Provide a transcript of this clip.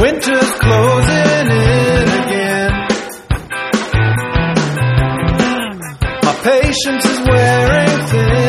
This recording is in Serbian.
Winter's closing in again. My patience is wearing thin.